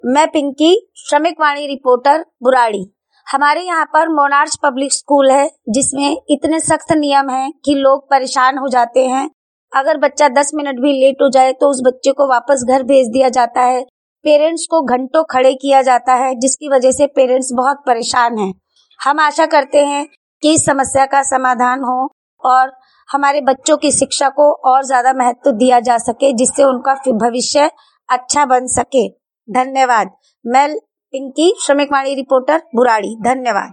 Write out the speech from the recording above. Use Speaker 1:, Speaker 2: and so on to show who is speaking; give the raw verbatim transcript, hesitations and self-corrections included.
Speaker 1: मैं पिंकी, श्रमिक वाणी रिपोर्टर, बुराड़ी। हमारे यहाँ पर मोनार्च पब्लिक स्कूल है, जिसमें इतने सख्त नियम हैं कि लोग परेशान हो जाते हैं। अगर बच्चा दस मिनट भी लेट हो जाए तो उस बच्चे को वापस घर भेज दिया जाता है। पेरेंट्स को घंटों खड़े किया जाता है, जिसकी वजह से पेरेंट्स बहुत परेशान हैं। हम आशा करते हैं कि इस समस्या का समाधान हो और हमारे बच्चों की शिक्षा को और ज्यादा महत्व दिया जा सके, जिससे उनका भविष्य अच्छा बन सके। धन्यवाद। मैं पिंकी, श्रमिक वाणी रिपोर्टर, बुराड़ी। धन्यवाद।